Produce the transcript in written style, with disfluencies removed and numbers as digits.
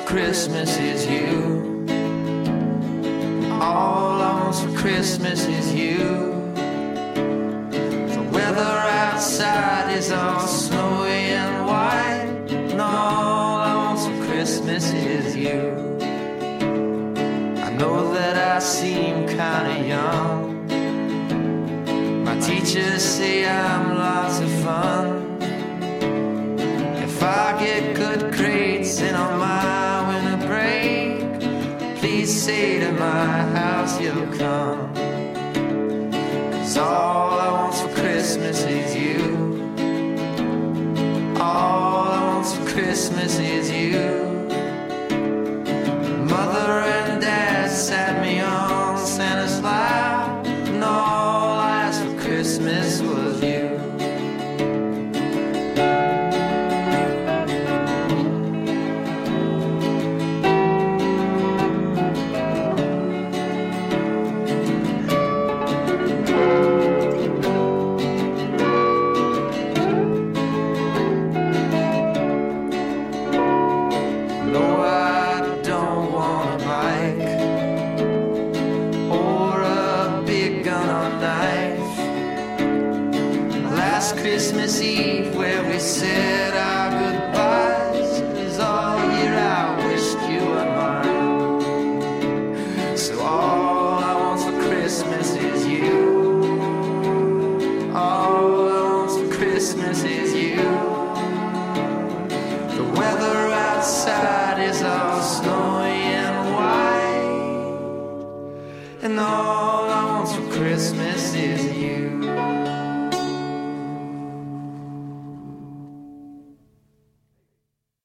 Christmas is you. All I want for Christmas is you. The weather outside is all snowy and white, and all I want for Christmas is you. I know that I seem kinda young. My teachers say I'm lots of fun. If I get good grades and on my winter break, please say to my house you'll come. 'Cause all I want for Christmas is you. All I want for Christmas is you. Mother and Dad sat me on Santa's lap, and all I asked for Christmas was you. Christmas Eve where we said our goodbyes, 'cause all year I wished you were mine. So all I want for Christmas is you. All I want for Christmas is you. The weather outside is all snowy and white, and all I want for Christmas is you.